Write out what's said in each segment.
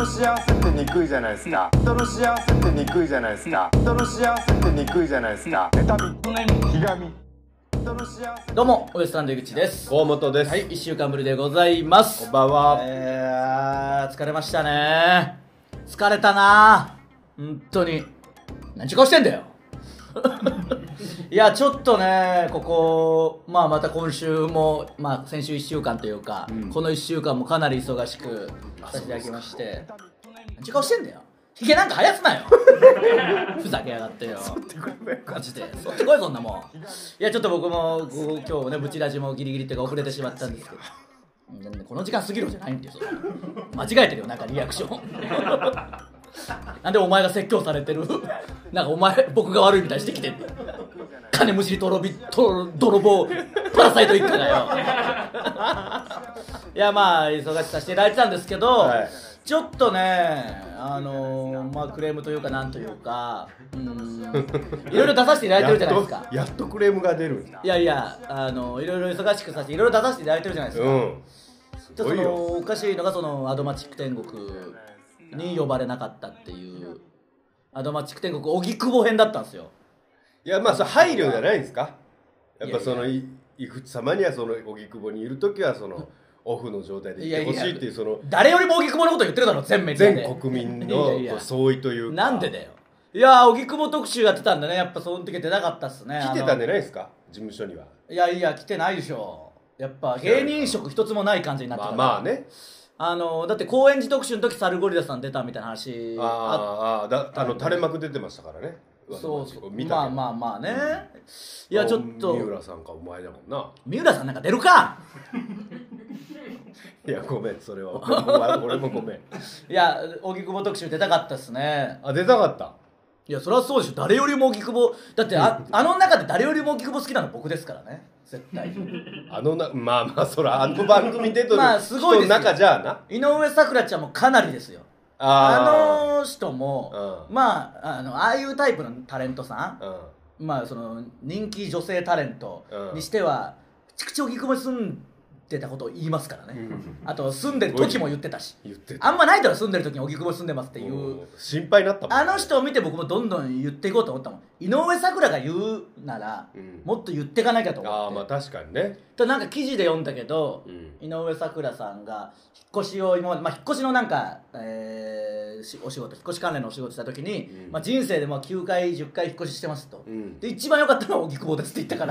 の幸せってにくいじゃないですか。人の幸せってにくいじゃないですか。人の幸せってにくいじゃないですか。妬み、ひがみ。 どうもウエストランド井口です。 大本です。 はい、1週間ぶりでございます。 こんばんは。 疲れましたね。疲れたな本当に。何時間してんだよいやちょっとね、ここまた今週も先週1週間というか、この1週間もかなり忙しくさせていただきまして、何時間してんだよ。ひげなんか生やすなよふざけやがってよ。マジでそってこいそんなもん。いやちょっと僕も今日ねブチラジもギリギリっていうか遅れてしまったんですけど、この時間過ぎるじゃないんですよ。間違えてるよ、なんかリアクションなんでお前が説教されてるなんか僕が悪いみたいにしてきてんの。金むしり泥棒パラサイト一家がよいや忙しくさせていただいてたんですけど、はい、ちょっとねクレームというかなんというかいろいろ出させていただいてるじゃないですか。 やっとクレームが出る。 いろいろ忙しくさせていろいろ出させていただいてるじゃないですか。ちょっとおかしいのがアドマチック天国に呼ばれなかったっていう。アドマチック天国荻窪編だったんですよ。 いやそれ配慮じゃないんですか。やっぱ井口様にはその荻窪にいるときはそのオフの状態でいてほしいっていうその誰よりも荻窪のこと言ってるだろ全面で。 全国民の総意というか。 なんでだよ。いや荻窪特集やってたんでね、やっぱその時出なかったっすね。 来てたんじゃないですか事務所には。 いや来てないでしょ。やっぱ芸人色一つもない感じになってたから。 まあね。 だって高円寺特集の時サルゴリラさん出たみたいな話。垂れ幕出てましたからね。 そう見たけどまあね。いやちょっと三浦さんかお前だもんな。 三浦さんなんか出るかいやごめん、それは俺もごめん。 いや荻窪特集出たかったっすね。 出たかった。 いやそれはそうでしょ。誰よりも荻窪だってあの中で誰よりも荻窪好きなの僕ですからね絶対そら番組出とるすごいですよ。 人の中じゃあな井上咲楽ちゃんもかなりですよ。あの人も、ああいうタイプのタレントさん、その人気女性タレントにしてはめちゃくちゃ荻窪に住んでたことを言いますからね。あと住んでる時も言ってたし、あんまないだろ住んでる時に荻窪に住んでますっていう。 心配になったもん。 あの人を見て僕もどんどん言っていこうと思ったもん。井上咲楽が言うなら、もっと言っていかなきゃと思って。 確かにね。 なんか記事で読んだけど、井上咲楽さんが引っ越しを今まで、引っ越しのなんか、お仕事引っ越し関連のお仕事した時に、人生で9回10回引っ越ししてますと、で一番良かったのは荻窪ですって言ったから、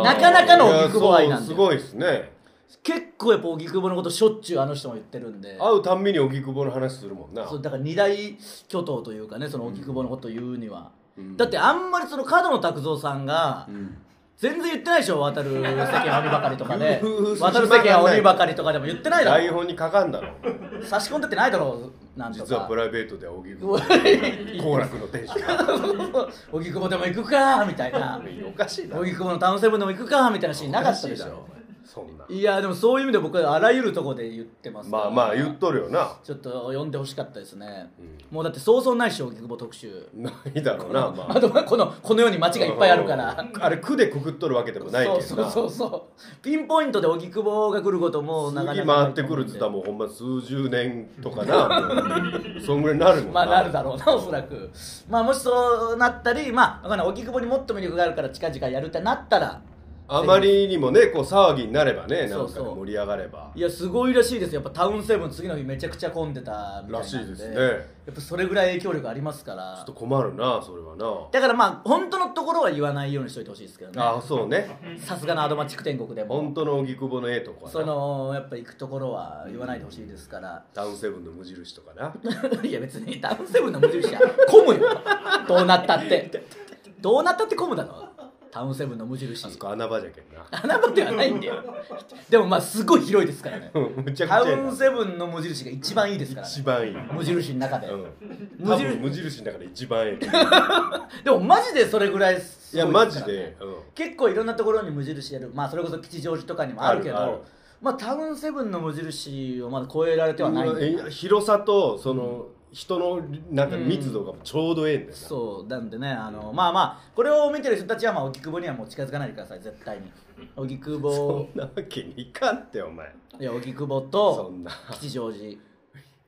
なかなかの荻窪愛なんで。 すごいですね。 結構やっぱ荻窪のことしょっちゅうあの人も言ってるんで、 会うたんびに荻窪の話するもんな。 そうだから二大巨頭というかね、その荻窪のことを言うには、だってあんまりその角野卓造さんが、全然言ってないでしょ。渡る世間は鬼ばかりとかで渡る世間は鬼ばかりとかでも言ってないだろ。 台本に書かんだろ。 差し込んでってないだろなんとか。 実はプライベートでは荻窪好楽の店主荻窪でも行くかみたいな。 おかしいな。 荻窪のタウンセブンでも行くかみたいなシーンなかったでしょ。 そんな。 いやでもそういう意味で僕はあらゆるとこで言ってますから。 言っとるよな。 ちょっと読んでほしかったですね。もうだってそうそうないっしょ荻窪特集。 ないだろうな。 あとこの世に街がいっぱいあるから。 あれ区でくくっとるわけでもないけどな。 そうピンポイントで荻窪が来ることもなかなか次回ってくるって言ったらもうほんま数十年とかなそんぐらいになるもんな。 なるだろうなおそらく。もしそうなったり荻窪にもっと魅力があるから近々やるってなったら、 あまりにもね騒ぎになればね、なんか盛り上がれば。 いやすごいらしいですよ。やっぱタウンセブン次の日めちゃくちゃ混んでたみたいなんで。らしいですね。やっぱそれぐらい影響力ありますから。 ちょっと困るなそれはな。 だから本当のところは言わないようにしといてほしいですけどね。 そうね。 さすがのアドマチック天国でも本当の荻窪のとこはやっぱ行くところは言わないでほしいですから。 タウンセブンの無印とかな。 いや別にタウンセブンの無印は混むよどうなったって混むだろタウンセブンの無印。 あそこ穴場じゃけんな。 穴場ではないんだよでもすごい広いですからねむちゃくちゃタウンセブンの無印が一番いいですからね。 一番いい無印の中で、 多分無印の中で一番いいでもマジでそれぐらいすごいですからね。 いやマジで、 結構いろんなところに無印やる。それこそ吉祥寺とかにもあるけど、タウンセブンの無印をまだ超えられてはないんだよ。 広さとその、人のなんか密度がちょうどええんだよな。 そうなんでね、これを見てる人たちは荻窪にはもう近づかないでください絶対に。荻窪そんなわけにいかんってお前。 いや荻窪とそんな吉祥寺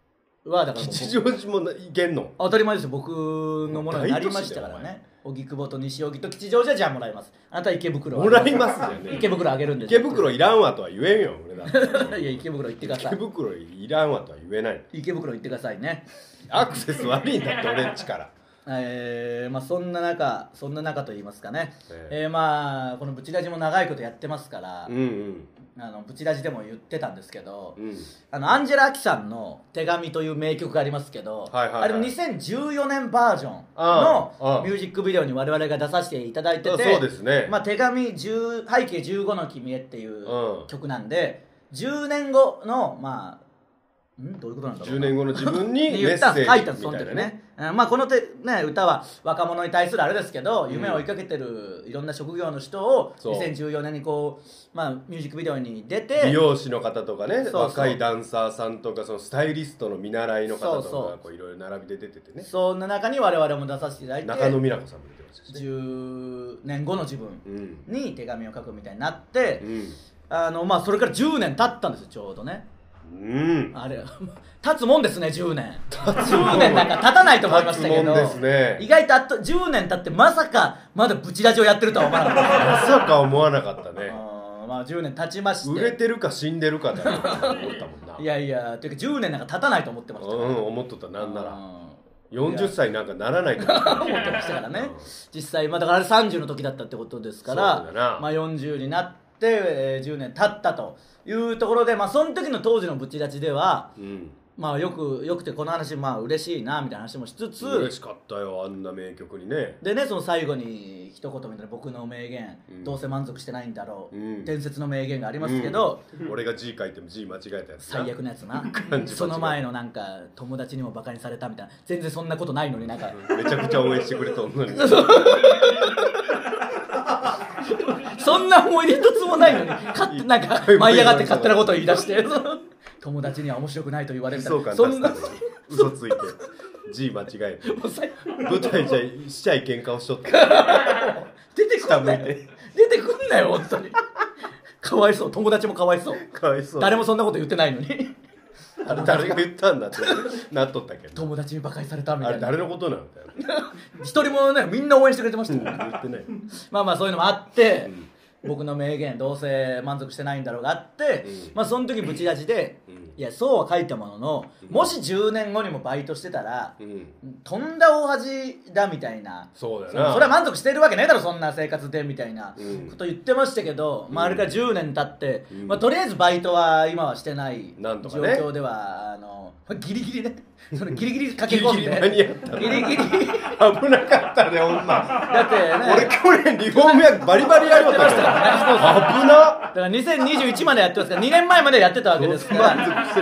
はだから吉祥寺もいけんの？ 当たり前ですよ、僕のものになりましたからね。荻窪と西荻と吉祥寺はじゃあもらいます。あなたは池袋もらいますよね。 池袋あげるんで。 池袋いらんわとは言えんよ俺だいや池袋行ってください。 池袋いらんわとは言えない。 池袋行ってくださいね。 アクセス悪いんだって俺んちから。 まあそんな中と言いますかね、まあこのブチラジも長いことやってますから、ブチラジでも言ってたんですけど、アンジェラ・アキさんの「手紙」という名曲がありますけど、あれ2014年バージョンのミュージックビデオに我々が出させていただいてて、 そうですね、 まあ、手紙背景15の君へっていう曲なんで、10年後のまあどういうことなんだろうな、 10年後の自分にメッセージみ書いたんですたいなね。 まあこの歌は若者に対するあれですけど、夢を追いかけてるいろんな職業の人を2014年にこう、まあ、ミュージックビデオに出て、 美容師の方とかね、 そう若いダンサーさんとか、そのスタイリストの見習いの方とかこういろいろ並びで出ててね。 そんな中に我々も出させていただいて、 中野美奈子さんも出てましたしね。 10年後の自分に手紙を書くみたいになって、まあそれから10年経ったんですよちょうどね。あれ経つもんですね。10年なんか経たないと思いましたけど、意外と10年経ってまさかまだブチラジをやってるとは思わなかったまさか思わなかったね。 まあ10年経ちまして、 売れてるか死んでるかだと思ったもんな。 いやいやというか10年なんか経たないと思ってましたから、 思っとった。なんなら40歳なんかならないと思ってましたからね。実際まあだからあれ30の時だったってことですから、まあ40になって10年経ったというところで、まあその時の当時のブチラジでは、まあよくてこの話まあ嬉しいなみたいな話もしつつ、 嬉しかったよあんな名曲にね。 でね、その最後に一言みたいな僕の名言、どうせ満足してないんだろう、伝説の名言がありますけど、 俺が字書いても字間違えたやつ最悪なやつなその前のなんか友達にもバカにされたみたいな、全然そんなことないのになんかめちゃくちゃ応援してくれとんのにそんな思い出一つもないのになんか舞い上がって勝手なことを言い出して友達には面白くないと言われるみたいな、 そんな嘘ついて字間違えて舞台じゃしちゃいけん顔しとった出てくんなよ出てくんなよ本当にかわいそう、友達もかわいそう、誰もそんなこと言ってないのにあれ誰が言ったんだってなっとったけど、 友達にバカにされたみたいな、 あれ誰のことなんだよ一人もねみんな応援してくれてましたよ、 言ってない。 まあまあそういうのもあって、僕の名言どうせ満足してないんだろうがあって、まあその時ブチラジで、いやそうは書いたものの、もし10年後にもバイトしてたら、とんだ大恥だみたいな、 そうだよな、 それは満足してるわけねえだろそんな生活でみたいなこと言ってましたけど、まああれから10年経って、まあとりあえずバイトは今はしてない状況では、ギリギリねそれギリギリ駆け込んでギリギリ危なかったねほんま。 だってね、 俺去年リフォームやバリバリやりましたからね。危な。 だから2021までやってますから、2年前までやってたわけですから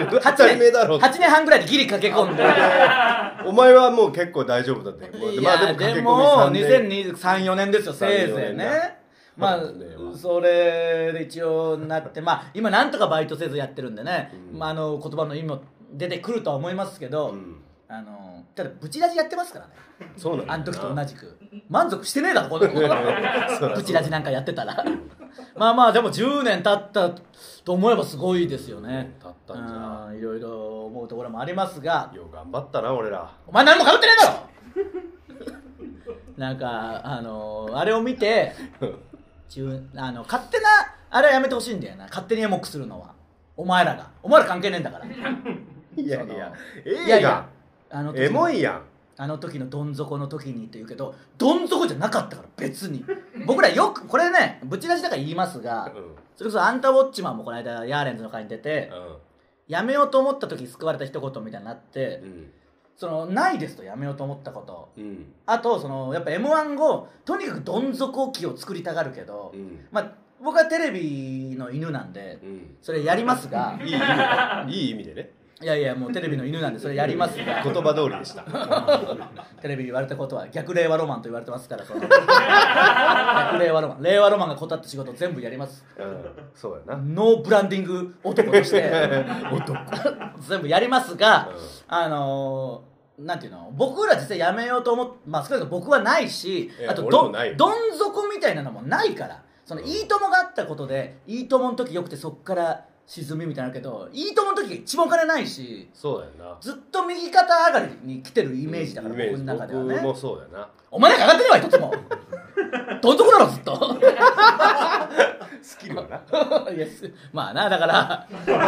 8年半ぐらいでギリ駆け込んでお前はもう結構大丈夫だったよ。 いやでも2023、4年ですよせいぜいね。まあそれで一応なって、まあ今なんとかバイトせずやってるんでね、まあ言葉の意味も出てくるとは思いますけど、ただブチラジやってますからね。 そうなんだ、 あの時と同じく満足してねえだろこのブチラジなんかやってたらまあまあでも10年経ったと思えばすごいですよね。 経ったんじゃいろいろ思うところもありますが、 よう頑張ったな俺ら。 お前何もかぶってねえだろなんかあれを見て勝手なあれはやめてほしいんだよな。勝手にエモくするのはお前ら関係ねえんだからいやいや映画エモいやん。 あの時のどん底の時にって言うけど、どん底じゃなかったから別に僕らよくこれねブチラジだから言いますが、それこそアンタウォッチマンもこの間ヤーレンズの会に出て、やめようと思った時救われた一言みたいになって、ないですと、やめようと思ったこと、あとやっぱ M1 後とにかくどん底期を作りたがるけど、まあ僕はテレビの犬なんでそれやりますが、 いい意味でね。 いやいやもうテレビの犬なんでそれやりますが言葉通りでしたテレビ言われたことは逆令和ロマンと言われてますから逆令和ロマン、令和ロマンが断った仕事全部やります、 そうやな。 ノーブランディング男として全部やりますが、なんていうの、僕ら実際やめようと思って、まあ少なくとも僕はないし、あとどん底みたいなのもないから、いいともがあったことでいいともの時よくてそっから沈みみたいなのけど、いいともの時一番お金ないし、 そうだよな。 ずっと右肩上がりに来てるイメージだから、 イメージ僕の中ではね。 僕もそうだよな。 お前なんか上がってねえわ一つも。どんとこだろずっと。 スキルはな。 いやまあな、だから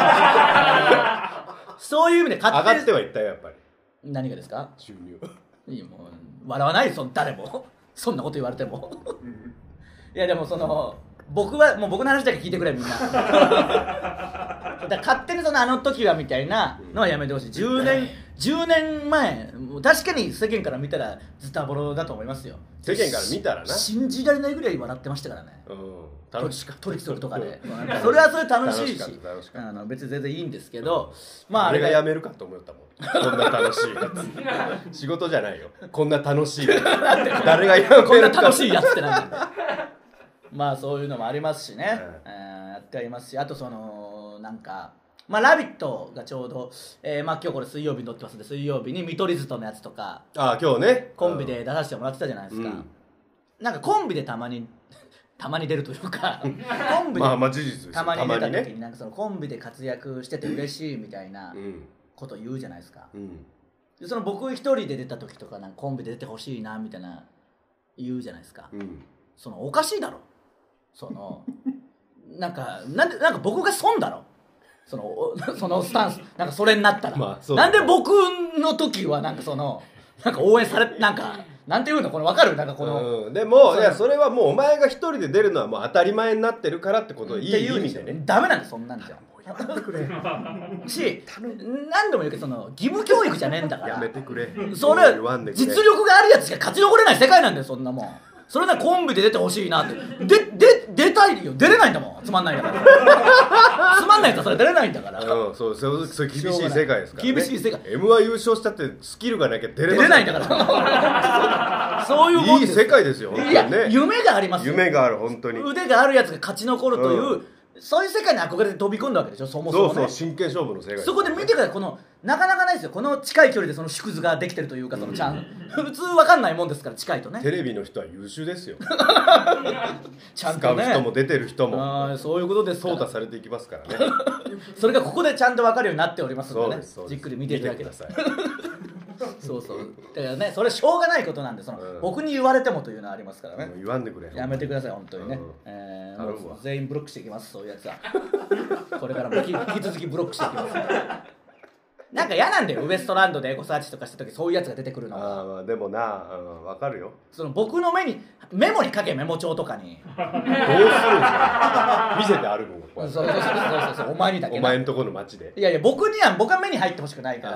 そういう意味で勝上がってはいったよやっぱり。 何がですか？ 収入。 いやもう笑わないよ、誰も。そんなこと言われても。いやでもその僕はもう僕の話だけ聞いてくれみんな。だから勝手にそのあの時はみたいなのはやめてほしい。10年前、確かに世間から見たらズタボロだと思いますよ。 世間から見たらな。 信じられないぐらい笑ってましたからね。 うん。楽しかった。 トリックとかで。それはそれ楽しいし、 楽しかった別に全然いいんですけど、まああれがやめるかと思ったもん。こんな楽しいやつ。仕事じゃないよ。こんな楽しいやつ。誰がやめるか。 こんな楽しいやつってなんだよ。まあそういうのもありますしね、やってありますし、あとそのなんかまあ「ラビット!」がちょうど、まあ今日これ水曜日に撮ってますんで、水曜日に見取り図とのやつとかあ今日ねコンビで出させてもらってたじゃないですか、なんかコンビでたまに出るというかコンビでまあ事実ですよ。 たまに出た時ねになんかそのコンビで活躍してて嬉しいみたいなこと言うじゃないですか、でその僕一人で出た時とかなんかコンビで出てほしいなみたいな言うじゃないですか、そのおかしいだろ、そのなんか僕が損だろ、そのスタンス、なんかそれになったら、 まあなんで僕の時はなんかそのなんか応援されなんかなんていうのこれ分かる、なんかこの、 でもいやそれはもうお前が一人で出るのはもう当たり前になってるからってことをいい意味でね。 ダメなんだよそんなんじゃ。し何度も言うけどその義務教育じゃねえんだからやめてくれ。 それ実力があるやつしか勝ち残れない世界なんだよそんなもん。それならコンビで出てほしいなって出たいよ、出れないんだもん、つまんないんだからつまんないとそれ出れないんだから、 そう厳しい世界ですからね。 厳しい世界。 M−1 優勝したってスキルがなきゃ出れないんだからそういうもんです。 いい世界ですよ。 いや夢がありますよ。 夢がある本当に。 腕があるやつが勝ち残るという、そういう世界に憧れて飛び込んだわけでしょ、そもそもね。 そう真剣勝負の世界。 そこで見てください、このなかなかないですよ、この近い距離でその縮図ができてるというか、その普通分かんないもんですから、近いとね。 テレビの人は優秀ですよ。 ちゃんとね、 使う人も出てる人もそういうことですから、 淘汰されていきますからね。 それがここでちゃんと分かるようになっておりますのでね、 そうですじっくり見ていただけ見てください。 そうだからね、それしょうがないことなんで、僕に言われてもというのはありますからね。 もう言わんでくれ。 やめてください本当にね。もう全員ブロックしていきます、そういうやつは。これからも引き続きブロックしていきます。なんか嫌なんだよ、ウエストランドでエゴサーチとかした時そういうやつが出てくるのが。 でもな、分かるよ。 その僕のメモに書け、メモ帳とかに。 どうするんですか。見せてあるもん。 そうお前にだけ。 お前んとこの街で。 いや僕は目に入ってほしくないから。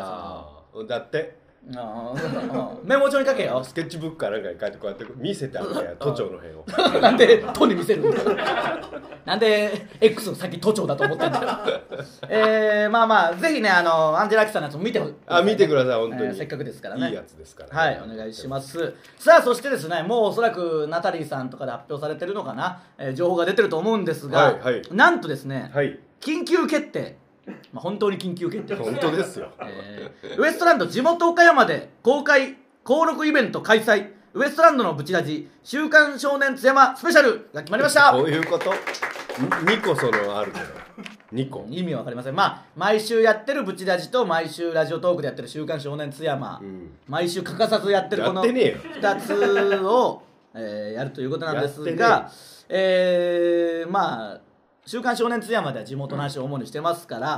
だってメモ帳に書けよ。 スケッチブックかなんかに書いてこうやって見せてあるから都庁の辺を。 なんで都に見せるんだよ。なんで X の先都庁だと思ってんだよ。まあぜひね、アンジェラ・アキさんのやつも見てください本当に。 せっかくですからね。 いいやつですから。 はい、お願いします。さあそしてですね、もうおそらくナタリーさんとかで発表されてるのかな、情報が出てると思うんですが、なんとですね、緊急決定。本当に緊急決定です。 本当ですよ。 ウエストランド地元岡山で公開登録イベント開催、ウエストランドのブチラジ週刊少年津山スペシャルが決まりました。 どういうこと？2個あるけど2個意味わかりません。毎週やってるブチラジと毎週ラジオトークでやってる週刊少年津山、毎週欠かさずやってるこの2つをやるということなんですが、週刊少年津山では地元の話を主にしてますから、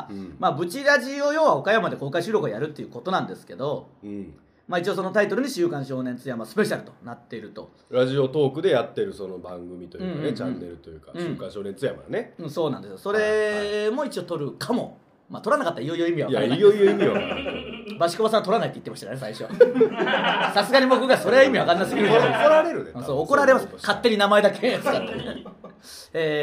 ブチラジを要は岡山で公開収録をやるっていうことなんですけど、一応そのタイトルに週刊少年津山スペシャルとなっていると。 ラジオトークでやってるその番組というかね、チャンネルというか、週刊少年津山ね。 そうなんですよ。それも一応撮るかも。撮らなかったらいよいよ意味は分からない。 いやいよいよ意味は分からない。 バシコバさん撮らないって言ってましたね最初。さすがに僕がそれは意味わかんなすぎる。怒られるね。 そう怒られます。勝手に名前だけ使って。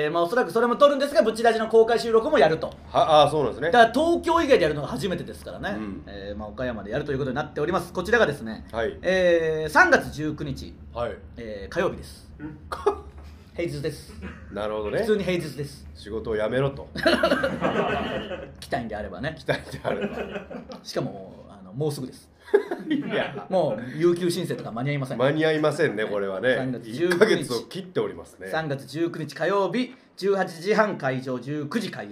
おそらくそれも撮るんですが、ブチラジの公開収録もやると。 そうなんですね。 だから東京以外でやるのが初めてですからね。岡山でやるということになっております。こちらがですね、3月19日、火曜日です。平日です。 なるほどね。 普通に平日です。 仕事を辞めろと。 来たいんであればね。 来たいんであれば。 しかももうすぐです。もう有給申請とか間に合いません。 間に合いませんね、これはね。1ヶ月を切っておりますね。 3月19日火曜日18時半会場、19時開演。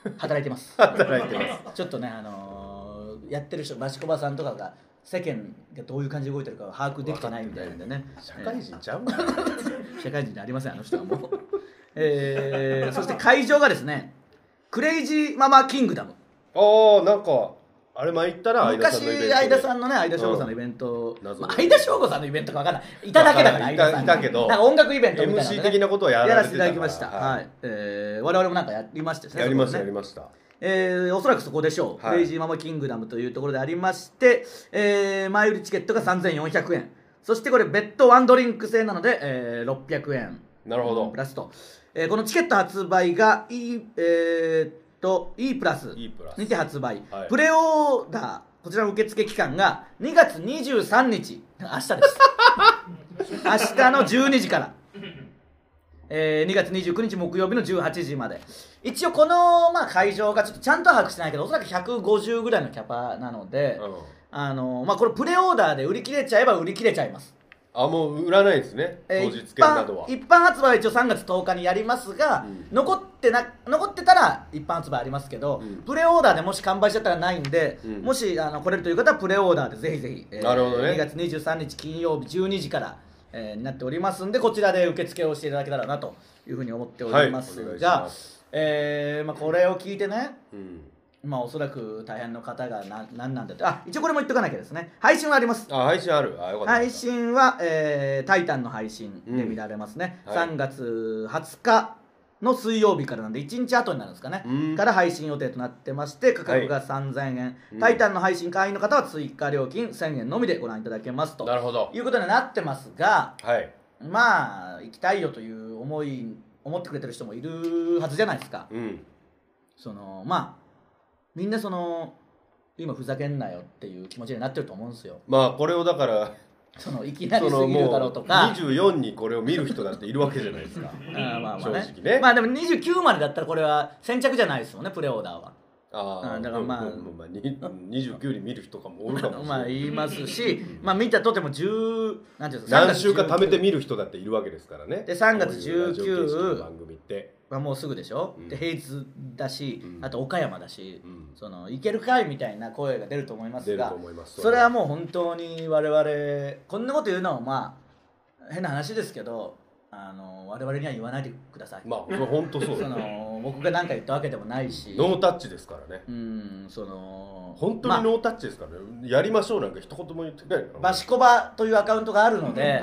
働いてます働いてます。 ちょっとねやってる人バシコバさんとかが世間がどういう感じで動いてるかを把握できてないみたいなんでね社会人ちゃうんかな。 社会人じゃありませんあの人はもうそして会場がですねクレイジーママキングダム。 ああ、なんかあれ前行ったら相田さんのイベントで。 昔相田さんのね相田翔吾さんのイベント、 謎の相田翔吾さんのイベントか分かんないいただけだから相田さんいたけどなんか音楽イベントみたいなの、ね、 MC 的なことをやられてたからせていただきました。はい、我々もなんかやりましたよね。 やりましたそこでねやりました。 おそらくそこでしょう、 はいクレイジーママキングダムというところでありまして、前売りチケットが3400円、そしてこれ別途ワンドリンク制なので、600円なるほどプラスと、このチケット発売が E プラス E プラスにて発売、 はいプレオーダーこちらの受付期間が2月23日明日です明日の12時から2月29日木曜日の18時まで。一応この、会場がちょっとちゃんと把握してないけどおそらく150ぐらいのキャパなので、これプレオーダーで売り切れちゃえば売り切れちゃいます。 あ、もう売らないんですね、当日券などは。 一般発売は一応3月10日にやりますが、残ってたら一般発売ありますけど、プレオーダーでもし完売しちゃったらないんで、もし来れるという方はプレオーダーでぜひぜひ、 なるほどね 2月23日金曜日12時からになっておりますんで、こちらで受付をしていただけたらなというふうに思っておりますはいお願いしが、 ますこれを聞いてね、 うん、 おそらく大変の方が何なんだと、一応これも言っとかなきゃですね。配信はあります。 あ、配信ある。あ、よかった。 配信は、タイタンの配信で見られますね、 はい 3月20日の水曜日からなんで1日後になるんですかね、から配信予定となってまして、価格が3000円、タイタンの配信会員の方は追加料金1000円のみでご覧いただけますとなるほど。 いうことになってますが、 はい。 行きたいよという思ってくれてる人もいるはずじゃないですか。 うん。 みんな今ふざけんなよっていう気持ちになってると思うんですよ。 これをだからいきなりすぎるだろうとか、 24にこれを見る人だっているわけじゃないですか。正直ね。 でも29までだったらこれは先着じゃないですよね、プレオーダーは。だから 29に見る人かもおるかもしれない。 言いますし、見たとてもなんていうんです何週か貯めて見る人だっているわけですからね。 で3月こういうラジオ形式の 19 番組ってもうすぐでしょ、 うんで平日だし、あと岡山だし、 うんいけるかいみたいな声が出ると思います出るが、 と思います。 それはもう本当に我々こんなこと言うのは変な話ですけど、我々には言わないでください。 それ本当そう。 僕が何か言ったわけでもないし、 ノータッチですからね。 本本当にノータッチですからね。やりましょうなんか一言も言ってないから。 バシコバというアカウントがあるので、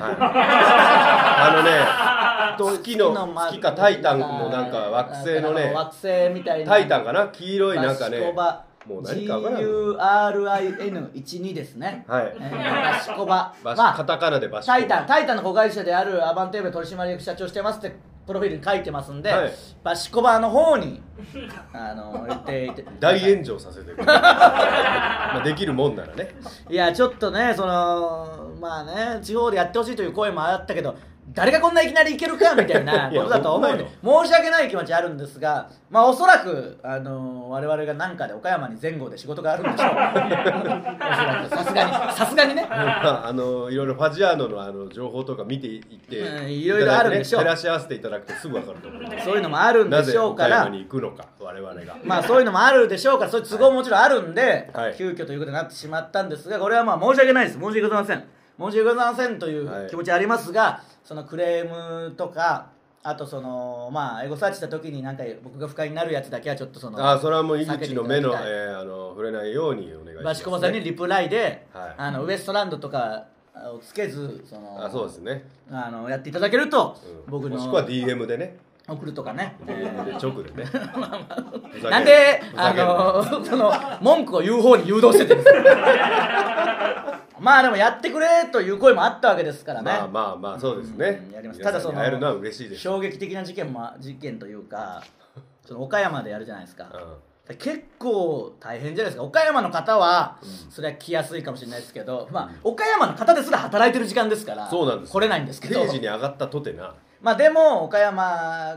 好きかタイタンのなんか惑星のね、 惑星みたいなタイタンかな、黄色いなんかね、 バシコバもう何かわからん。 GURIN12 ですね。 はい。 バシコバ、 カタカナでバシコバ。 タイタンの子会社であるアバンテーベ取締役社長してますってプロフィールに書いてますんで、 はいバシコバの方に言っていて大炎上させてくれるできるもんならね。 いやちょっとね地方でやってほしいという声もあったけど、誰がこんないきなりいけるかみたいなことだと思うんで申し訳ない気持ちあるんですが、おそらく我々が何かで岡山に前後で仕事があるんでしょうおそらくさすがにねいろいろファジアーノの情報とか見ていっていろいろあるんでしょう。 照らし合わせていただくとすぐ分かると思います。 そういうのもあるんでしょうから、 なぜ岡山に行くのか我々がそういうのもあるでしょうから、そういう都合ももちろんあるんで、 はい急遽ということになってしまったんですが、これは申し訳ないです。申し訳ございません。申し訳ございませんという気持ちありますが、そのクレームとか、あとエゴサーチした時になんか僕が不快になるやつだけはちょっとそれはもう井口の目の避けていただきたい触れないようにお願いします、ね。 バシコバさんにリプライで、 はウエストランドとかをつけずそうですね。 やっていただけると、僕のもしくは DM でね。 送るとかね、 DM で直でね。 なんで文句を言う方に誘導しててるんですかでもやってくれという声もあったわけですからね。 そうですね。 やります。 ただ会えるのは嬉しいです。 衝撃的な事件というか、岡山でやるじゃないですか、結構大変じゃないですか。岡山の方はそれは来やすいかもしれないですけど、岡山の方ですら働いてる時間ですから、 そうなんです。 来れないんですけど、 定時に上がったとてな。 でも岡山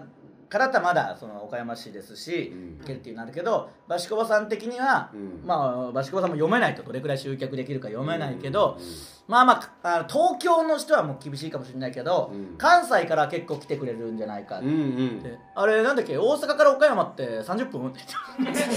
からだったらまだその岡山市ですし、いけるっていうのあるけど、バシコバさん的には、まあバシコバさんも読めないとどれくらい集客できるか読めないけど、まあまあ東京の人はもう厳しいかもしれないけど、関西から結構来てくれるんじゃないかって、あれなんだっけ、大阪から岡山って30分って言って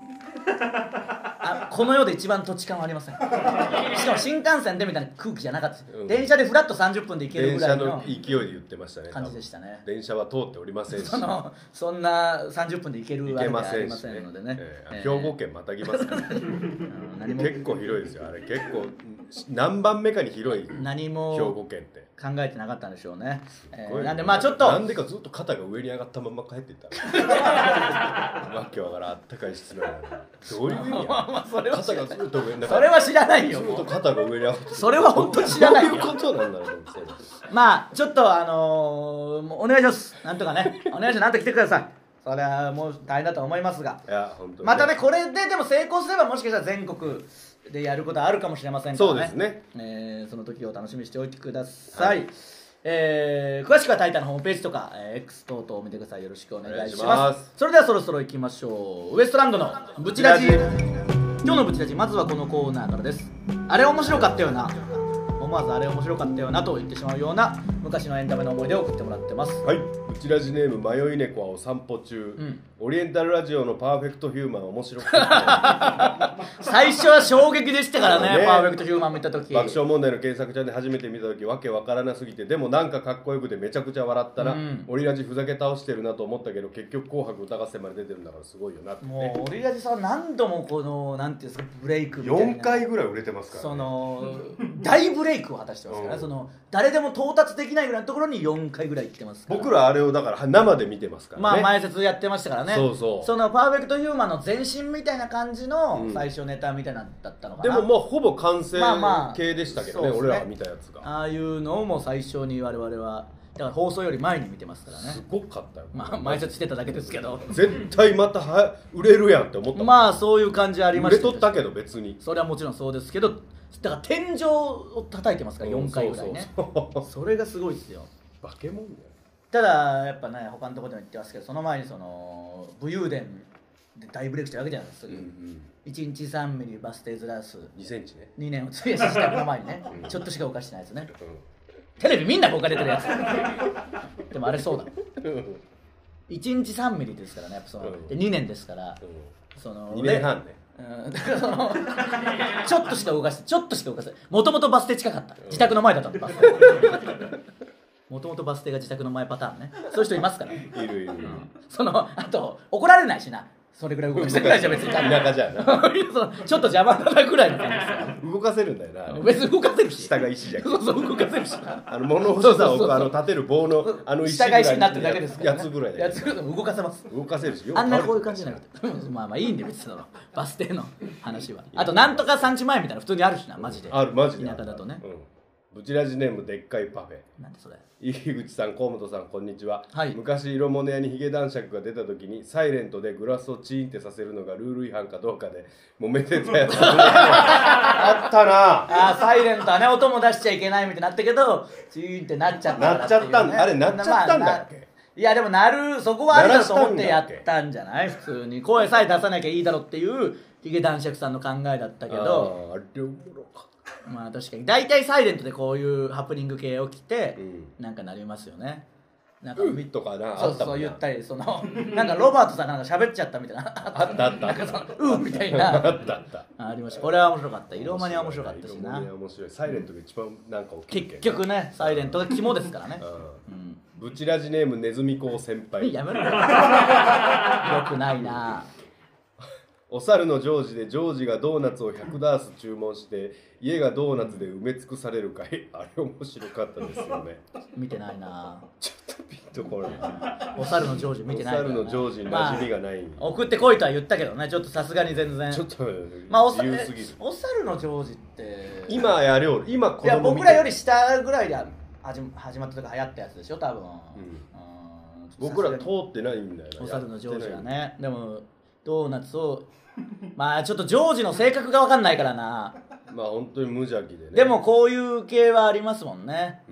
この世で一番土地勘はありません。しかも新幹線でみたいな空気じゃなかったです、電車でフラッと30分で行けるぐらいの電車の勢いで言ってましたね。 感じでしたね。 電車は通っておりませんし、 そんな30分で行けるわけではありませんのでね。 兵庫県またぎますから結構広いですよ。あれ結構何番目かに広い、 何も兵庫県って考えてなかったんでしょうね。なんでまあちょっとなんでかずっと肩が上に上がったまま帰っていったわけわからん、あったかい質問やな。どういう意味やそれは肩がずっと上に、 それは知らないよ。 ずっと肩が上に上がって、 それは本当に知らないよ。 どういうことなんだろう。 まあちょっとお願いします。なんとかね、お願いします。なんと来てください。それはもう大変だと思いますが、 いや本当にまたね、これででも成功すればもしかしたら全国でやることあるかもしれませんからね。 そうですね。 その時を楽しみにしておいてください。詳しくはタイタンのホームページとか、X 等々を見てください。よろしくお願いします。それではそろそろ行きましょう。ウエストランドのブチラジ。今日のブチラジ、まずはこのコーナーからです。あれ面白かったよな、思わずあれ面白かったよなと言ってしまうような昔のエンタメの思い出を送ってもらってます。 はい、ブチラジネーム迷い猫はお散歩中、オリエンタルラジオのパーフェクトヒューマン面白かった最初は衝撃でしたからね、パーフェクトヒューマン見た時。 爆笑問題の検索チャンネル初めて見た時わけわからなすぎて、でもなんかかっこよくてめちゃくちゃ笑ったな、オリラジふざけ倒してるなと思ったけど結局紅白歌合戦まで出てるんだからすごいよなって、ね、 もうオリラジさん何度もこのなんていうんですか、ブレイクみたいな 4回ぐらい売れてますから、ね、 その大ブレイクを果たしてますから、その誰でも到達できないぐらいのところに4回ぐらい行ってますから。 僕らあれをだから生で見てますからね。 まあ前説やってましたからね。 そうそのパーフェクトヒューマンの前身みたいな感じの最初ネタみたいなのだったのかな。 でもまあほぼ完成形でしたけどね、俺らが見たやつが。 ああいうのをもう最初に我々はだから放送より前に見てますからね。 すごかったよ。 まあ前説してただけですけど、 絶対また売れるやんって思った。 まあそういう感じありました。 売れとったけど別に。 それはもちろんそうですけど、だから天井を叩いてますから4回ぐらいね。それがすごいですよ。 化け物だよ。 ただやっぱね、他のところでも言ってますけど、その前にその武勇伝で大ブレイクしたわけじゃないですか。1日3ミリバス停ずらす 2センチね。 2年を費やしたこの前にね、ちょっとしか動かしてないやつね。テレビみんな動かれてるやつ。でもあれそうだ。1日3ミリですからね、やっぱそので2年ですから、その 2年半ね。 だからそのちょっとしか動かして、ちょっとしか動かせ、もともとバス停近かった、自宅の前だったんで、バス停もともとバス停が自宅の前パターンね、そういう人いますからね。 いる、 そのあと怒られないしな、それぐらい動かしてくらいじゃ別に田舎じゃなちょっと邪魔だなぐらいの感じですよ。 動かせるんだよな。 別に動かせるし、 下が石じゃん。 そう動かせるし、 物干し座を立てる棒の石下が石になってるだけですからやつぐらいやつぐらいでも動かせます。 動かせるし、 あんなこういう感じじゃなくてまあまあいいんで、別にそのバス停の話は。あとなんとか産地前みたいな普通にあるしな、マジで。 ある、マジで田舎だとね。 ブチラジネームでっかいパフェ。 なんでそれ。 井口さん、河本さん、こんにちは。 はい、 昔色物屋にヒゲ男爵が出た時にサイレントでグラスをチーンってさせるのがルール違反かどうかで揉めてたやつあったな。 サイレントはね、音も出しちゃいけないみたいになったけど、チーンってなっちゃったからっていうね。 あれなっちゃったんだっけ。 いやでもそこはありだと思ってやったんじゃない。普通に声さえ出さなきゃいいだろっていうヒゲ男爵さんの考えだったけど、 あれおもろかった。 まあ確かに大体サイレントでこういうハプニング系起きて、なんかなりますよね。なんかとかな、 そう言ったり、そのなんかロバートさんなんか喋っちゃったみたいな、 あったなんかそのみたいなありました。これは面白かった。色マニは面白かったしな。 面白い。サイレントが一番なんか大きい。結局ね、サイレントが肝ですからね。 ブチラジネームネズミ子先輩。 やめろよ。よくないな。 お猿のジョージでジョージがドーナツを100ダース注文して家がドーナツで埋め尽くされる回、あれ面白かったですよね。 見てないな。 ちょっとピンとこれ。 お猿のジョージ見てないな。 お猿のジョージに馴染みがない、 送ってこいとは言ったけどね、ちょっとさすがに全然ちょっとまあ自由すぎる。 お猿のジョージって今やるよ、今子供見て、 いや僕らより下ぐらいで始まったとか流行ったやつでしょ多分。 僕ら通ってないんだよな。 お猿のジョージがね。でもドーナツをまあちょっとジョージの性格が分かんないからな。 まあ本当に無邪気でね。 でもこういう系はありますもんね。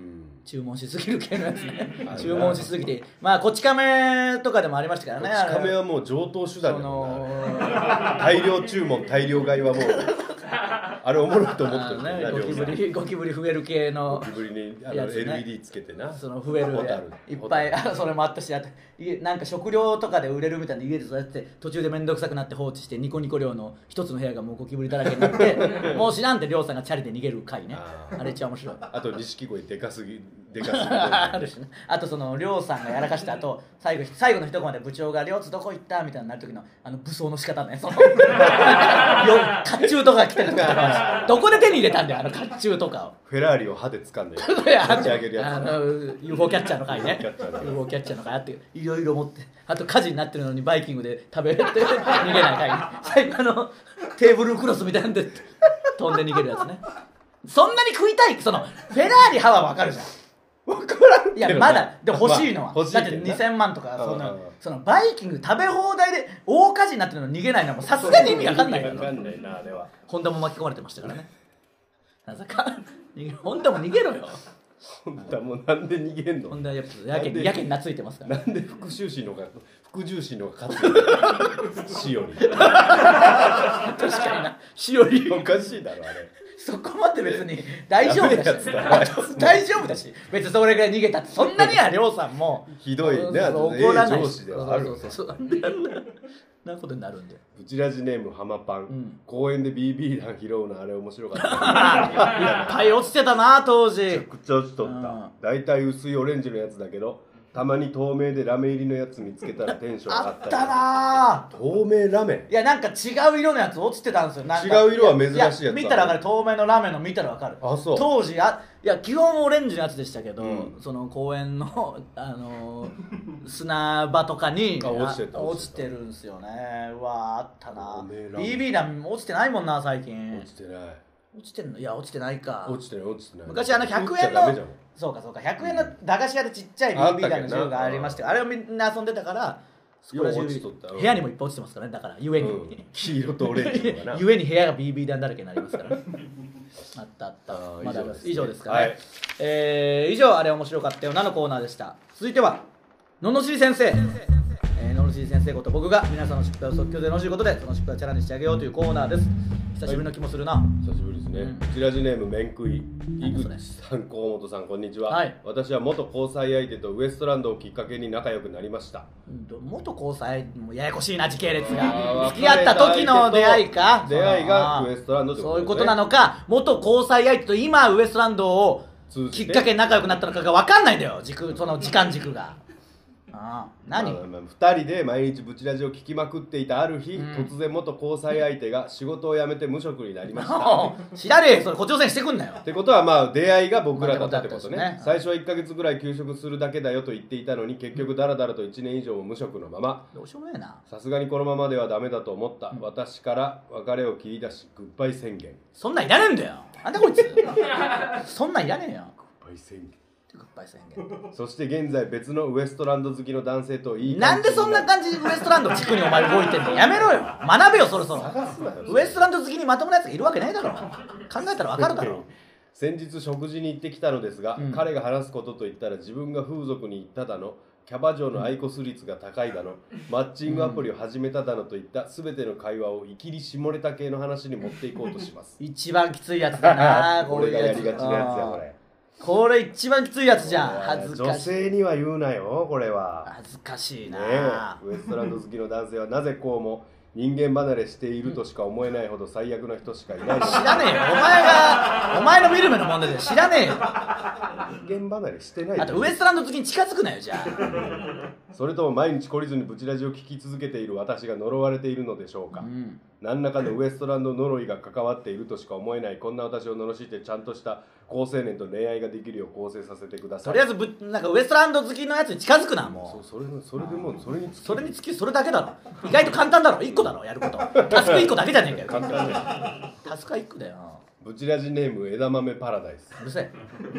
注文しすぎる系のやつね注文しすぎてまあこち亀とかでもありましたからね。 こち亀はもう上等手段だもんな。大量注文大量買いはもうあれおもろいと思ってるね。ゴキブリ増える系のゴキブリにやつね LED つけてな、 その増えるいっぱいそれもあったし、あとなんか食料とかで売れるみたいな家でそうやって途中で面倒くさくなって放置してニコニコ寮の一つの部屋がもうゴキブリだらけになってもう知らんって寮さんがチャリで逃げる回ね。あれ一番面白い。 あと錦鯉でかすぎあるしね。あとその寮さんがやらかした後最後の一コマで部長が寮津どこ行ったみたいになる時の武装の仕方ね。その甲冑とか着てる時とかどこで手に入れたんだよ甲冑とかを。 フェラーリを歯で掴んで立ち上げるやつ。 UFO キャッチャーの回ね。UFO キャッチャーの回あっていろいろ持ってあと火事になってるのにバイキングで食べて逃げない回ね。最後テーブルクロスみたいなんで飛んで逃げるやつね。そんなに食いたいそのフェラーリ歯は分かるじゃん。 分からんいやまだでも欲しいのは、 欲しいだって2000万とかそのバイキング食べ放題で大火事になってるの逃げないのはもうさすがに意味わかんないから。 分かんないなあれは。 ホンダも巻き込まれてましたからね。なぜかホンダも逃げろよ。 ホンダもなんで逃げんの。 ホンダやっぱやけに懐いてますから。 なんで復讐心のが勝つのしおり。 確かになしおりおかしいだろあれ。 そこまで別に大丈夫だし大丈夫だし別にそれぐらい逃げたってそんなにはりょうさんもひどいね。 怒らない上司ではある。 そうなことになるんで。 ブチラジネームハマパン、公園で BB 弾拾うのあれ面白かったいっぱい落ちてたな当時。 めちゃくちゃ落ちとった。大体薄いオレンジのやつだけどたまに透明でラメ入りのやつ見つけたらテンション上がったり。 あったな透明ラメ。 いやなんか違う色のやつ落ちてたんですよ。なんか違う色は珍しいやつ。 見たら分かる。透明のラメの見たら分かる。 あそう当時いや基本オレンジのやつでしたけど、その公園の砂場とかに落ちてるんですよね。うわあったな。BB 弾落ちてないもんな最近。 落ちてない。 落ちてんの。いや落ちてないか。 落ちてない。 昔100円のそうか100円の駄菓子屋でちっちゃい BB 弾の銃がありましてあれをみんな遊んでたからそこら中部屋にもいっぱい落ちてますからね。だからゆえに黄色とオレンジのゆえに部屋が BB 弾だらけになりますからね。あったまだ以上ですかね。以上あれ面白かったよなのコーナーでした。続いてはののしり先生。ののしり先生こと僕が皆さんの失敗を即興でのしることでその失敗をチャラにしてあげようというコーナーです。久しぶりの気もするな。 久しぶりですね。ブチラジネームめんくい井口さん河本さんこんにちは。私は元交際相手とウエストランドをきっかけに仲良くなりました。 元交際もややこしいな時系列が。付き合った時の出会いか。 出会いがウエストランドってことですね。 そういうことなのか元交際相手と今ウエストランドをきっかけに仲良くなったのかが分かんないんだよ。その時間軸が。何 2人で毎日ブチラジを聞きまくっていたある日、突然元交際相手が仕事を辞めて無職になりました知らねえそれ誇張線してくんなよってことはまあ出会いが僕らだったってことね。最初は1ヶ月ぐらい休職するだけだよと言っていたのに結局ダラダラと1年以上も無職のまま。 どうしようもねえな。 さすがにこのままではダメだと思った、私から別れを切り出しグッバイ宣言。 そんなんいらねえんだよ。なんだこいつそんなんいらねえよ。 グッバイ宣言。 そして現在別のウエストランド好きの男性といいなんでそんな感じでウエストランド地区にお前動いてんの。やめろよ。学べよそろそろ。ウエストランド好きにまともなやつがいるわけないだろ。考えたらわかるだろ。 先日食事に行ってきたのですが、彼が話すことといったら自分が風俗に行っただのキャバ嬢のアイコス率が高いだの、マッチングアプリを始めただのといった全ての会話をいきり下ネタ系の話に持っていこうとします一番きついやつだなこれがやりがちなやつやこれ。 これ一番きついやつじゃん。恥ずかしい。 女性には言うなよこれは。 恥ずかしいな、 ウエストランド好きの男性はなぜこうも人間離れしているとしか思えないほど最悪な人しかいない。 知らねえよ。お前の見る目の問題で知らねえよ。 人間離れしてない。 あとウエストランド好きに近づくなよじゃあ。 それとも毎日懲りずにブチラジを聞き続けている私が呪われているのでしょうか、何らかのウエストランド呪いが関わっているとしか思えないこんな私を罵ってちゃんとした好青年と恋愛ができるよう構成させてください。 とりあえずなんかウエストランド好きのやつに近づくなもう。 それでもうそれにつきそれだけだろ。意外と簡単だろ。1個だろやること。タスク1個だけじゃねえかよ。 簡単だよ。 タスカ1区だよ。 ブチラジネーム枝豆パラダイス。 うるせえ。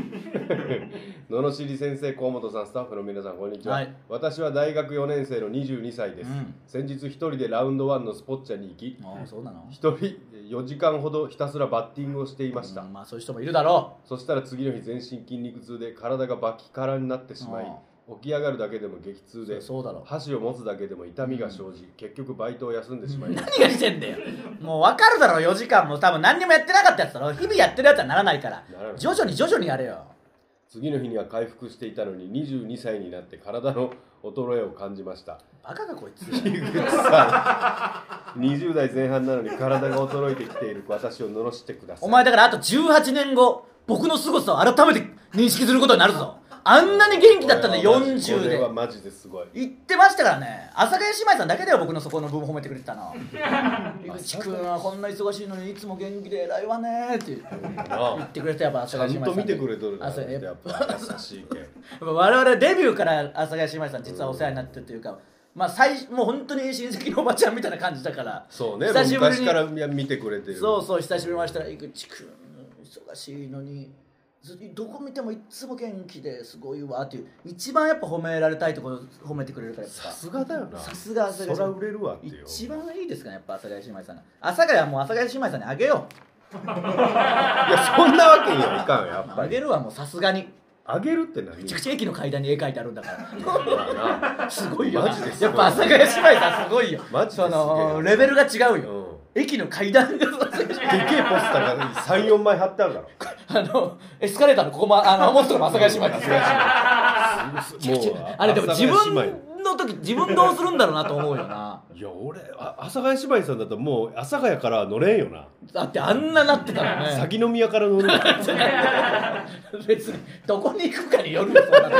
罵り先生、河本さん、スタッフの皆さん、こんにちは。 はい、 私は大学4年生の22歳です。先日一人でラウンド1のスポッチャに行き、 そうなの？ 一人4時間ほどひたすらバッティングをしていました。 まあそういう人もいるだろそしたら次の日全身筋肉痛で体がバキカラになってしまい、起き上がるだけでも激痛で、 そうだろ。 箸を持つだけでも痛みが生じ、結局バイトを休んでしまいました。 何がしてんだよ。もう分かるだろ、4時間も多分何にもやってなかったやつだろ。日々やってるやつはならないから、徐々にやれよ。 次の日には回復していたのに22歳になって体の衰えを感じました。 バカかこいつ。 井口さん、20代前半なのに体が衰えてきている私を罵ってください。 お前だからあと18年後僕の凄さを改めて認識することになるぞ。あんなに元気だったね、40で。 これはマジですごい。 言ってましたからね。阿佐ヶ谷姉妹さんだけだよ、僕のそこの部分褒めてくれてたの。井口君はこんな忙しいのにいつも元気で偉いわねって言ってくれて、やっぱ阿佐ヶ谷姉妹さん。 ちゃんと見てくれとるな。やっぱ優しいけん。 我々デビューから阿佐ヶ谷姉妹さん実はお世話になってるというか、まあもう本当に親戚のおばちゃんみたいな感じだから。 そうね、 久しぶりに昔から見てくれてる。 そうそう、久しぶりにましたら、井口君忙しいのにどこ見てもいつも元気ですごいわっていう、一番やっぱ褒められたいところ褒めてくれるから、 さすがだよな。 さすが阿佐ヶ谷姉妹。 そら売れるわってよ。 一番いいですかね、やっぱ阿佐ヶ谷姉妹さんが。阿佐ヶ谷はもう阿佐ヶ谷姉妹さんにあげよう。 いや、そんなわけにはいかん、やっぱり。 あげるわ、もうさすがに。 あげるって何？ めちゃくちゃ駅の階段に絵描いてあるんだからすごいよな。 マジですごい。 やっぱ阿佐ヶ谷姉妹さんすごいよ。 マジですげえ。 そのレベルが違うよ、駅の階段がでけえポスターが3、4枚貼ってあるだろ。 エスカレーターのここも持つとこも阿佐ヶ谷姉妹ですよ。 もうあれでも自分の時自分どうするんだろうなと思うよな。 いや俺阿佐ヶ谷姉妹さんだったらもう阿佐ヶ谷から乗れんよな。 だってあんななってたらね。 先宮から乗るんだ。 別にどこに行くかによるよそんなの。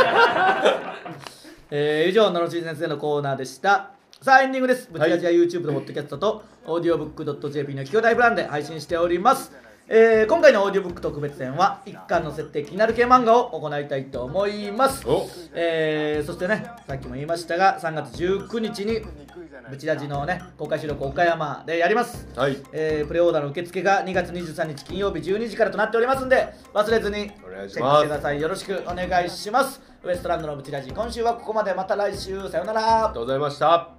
以上、のろし先生のコーナーでした。さあエンディングです。ブチラジは YouTube とポッドキャストと audiobook.jp の聞き応えプランで配信しております。今回のオーディオブック特別編は一巻の設定気になる系漫画を行いたいと思います。そしてね、さっきも言いましたが3月19日にブチラジのね公開収録岡山でやります。プレオーダーの受付が2月23日金曜日12時からとなっておりますんで、忘れずにチェックしてください。よろしくお願いします。ウエストランドのブチラジ、今週はここまで。また来週、さようなら。 ありがとうございました。